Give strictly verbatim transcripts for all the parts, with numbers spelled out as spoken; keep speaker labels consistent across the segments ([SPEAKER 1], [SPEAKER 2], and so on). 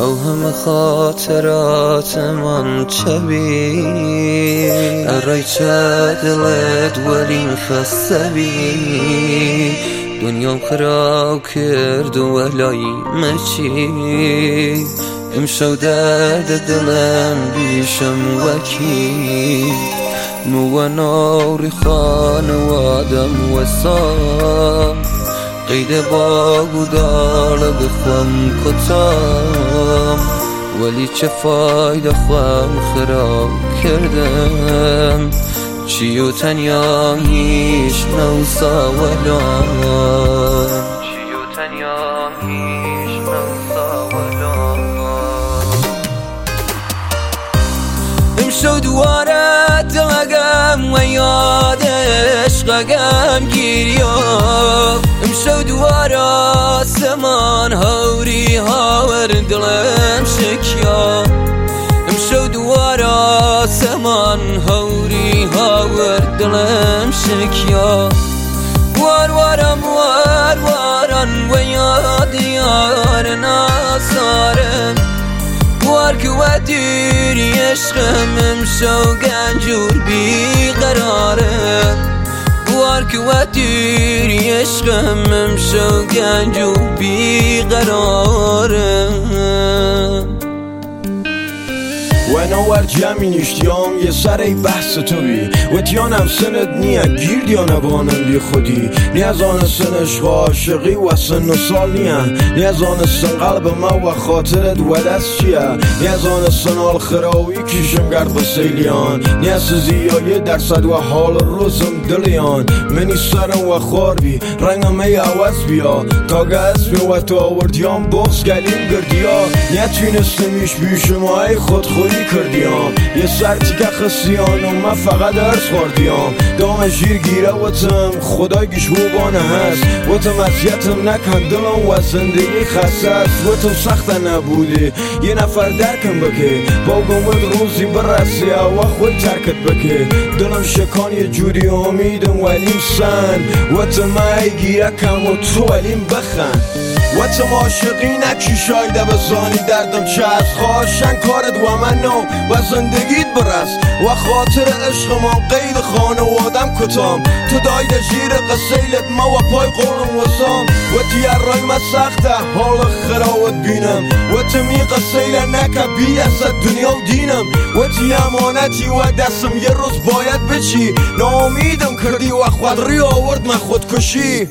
[SPEAKER 1] او هم خاطرات من چبی ارای چه دلت ولین خسته بی دنیام خراب کرد و ولای مچی امشو درد دلم بیشم وکی نو نوری خانوادم وسام قید باگو دار بخوام کتام ولی چه فایده خواهم خراب کردم چی و تنیا هیچ نوسا ولام چی و تنیا هیچ نوسا ولام امشو دواره دلگم و یاد عشقگم گیریام امشو دواره آسمان هوری هاور دلم شکیا امشو دواره آسمان هوری هاور دلم شکیا وار وارم وار وارن و یاد یار ناسارم وار که و دیری عشقم امشو گنجور بی قرارم وار که و دیری عشقم امشو گنجور بی قرارم
[SPEAKER 2] و نوار جمعی نشتیام یه سر ای بحث تو بی و تیانم سند نیا گیر دیانه بانم بی خودی نیاز آن سن عشق عاشقی و سن و سال نیا نیاز آن سن قلب ما و خاطرت و دست چیه نیاز آن سن آل خراوی کشم گرد با سیلیان نیاز زیایه درصد و حال روزم دلیان منی سرم و خوار بی رنگم ای عوض بیا تا گست بی و تو آوردیام بغز گلیم گردیا نیتونستمیش بیشم و ای خود خوری کردیام یه سرتی که خستیان و من فقط ارز خوردیام دام جیر گیره و تم خدای گیش بانه هست و تم اذیتم نکن دلم و زندگی خسته است و تم سخت نبوده یه نفر درکم بکه با گمت روزی برسی و خود ترکت بکه دلم شکان یه جوری امیدم ولیم سن و تم ای گیره کم و تو ولیم بخن و تم عاشقی نکی شایده بزانی دردم چه از خواشن کارت و من نو و زندگیت برس و خاطر عشق ما قید خانوادم کتام تو دایده جیر قسیلت ما و پای قولم وسام و تیر رای ما سخته حال خراوت بینم و تمی قسیله نکه بی دست دنیا و دینم و تی امانتی و دستم یه روز باید بچی ناامیدم کردی و خودری آورد من خودکشی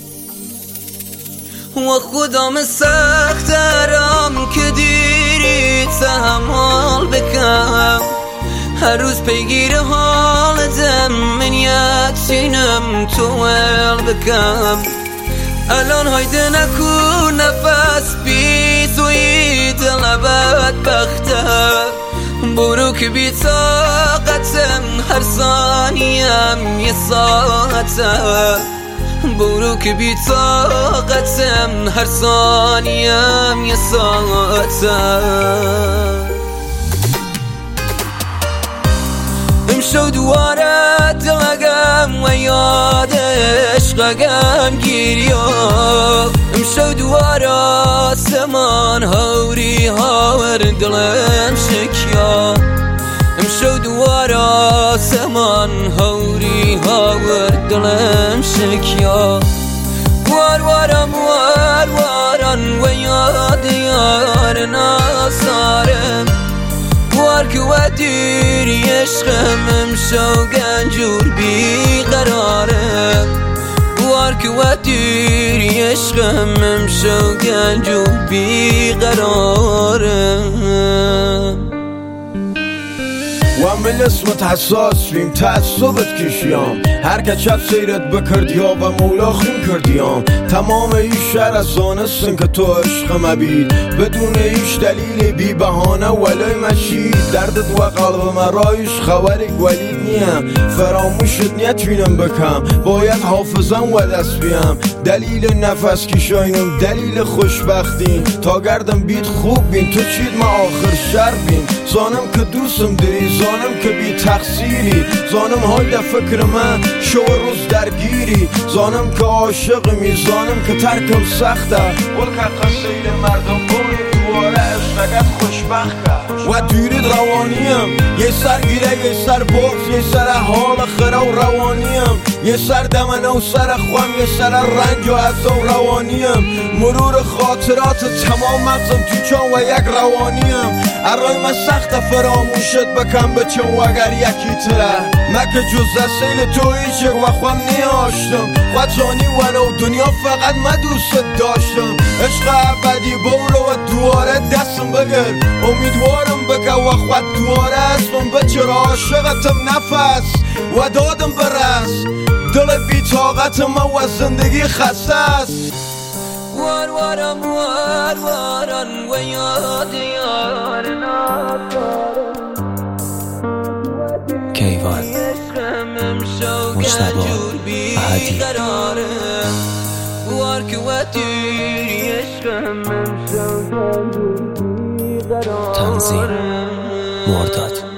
[SPEAKER 1] و خودم سخت دارم که دیری تحمل بکم هر روز پیگیر حالتم من یکسینم تو ول بکم الان هایده نکو نفس بی توی دل بدبختم برو که بی طاقتم هر ثانیم یه ساعتم برو که بی طاقتم هر ثانیم یه ساعتم امشو دواره دلگم و یاد عشقگم گیریام امشو دواره آسمان هوری هاور دلم شکیا امشو دواره آسمان هوری هاور دلم شکیا وار وارم وار وارن و یاد یار ناسارم وار که و دیری عشقم امشو گنجور بی قرارم وار که و دیری عشقم امشو گنجور بی قرارم
[SPEAKER 2] و من اسمت حساس بیم تعصبت کشیام هر که چپ سیرت بکردیا و مولا خون کردیام تمام ایش شهر از آنستن که تو عشق مبید بدون ایش دلیل بی بهانه ولای مشید دردت و قلب مرایش خبرک ولید نیم فراموشت نتوینم بکم باید حافظم و دست بیم دلیل نفس کشاینم دلیل خوشبختیم تا گردم بیت خوب بین تو چید ما آخر شر بین زانم که دوستم داری زانم که بی تقصیری زانم های ده فکر من شو روز درگیری زانم که عاشقمی زانم که ترکم سخته ولکه قصیل مردم بوری دواره عشقت خوشبخت کرد و دیرید روانیم یه سر گیره یه سر بغض یه سر حال خرا و روانیم یه سر دمنه و سر خوام یه سر رنج و عزا و روانیم مرور خاطرات تمام مغزم تو چون و یک روانیم ارای من سخت فراموشت بکن بچم و اگر یکی تره مکه جز از سیل تو ایچک و خوام نیاشتم خواهانی ولو دنیا فقط من دوست داشتم عشق ابدی برو و دواره دستم بگیر امیدوارم بکن و خود دواره اسمم بچر عاشقتم نفس و دادم برس دل بی طاقت من و زندگی خسته است
[SPEAKER 1] وار وارم وار وارن و یاد یار
[SPEAKER 3] کیوان مجتبی احدی
[SPEAKER 1] وار که و دیری عشقم امشو
[SPEAKER 3] تنظیم مرداد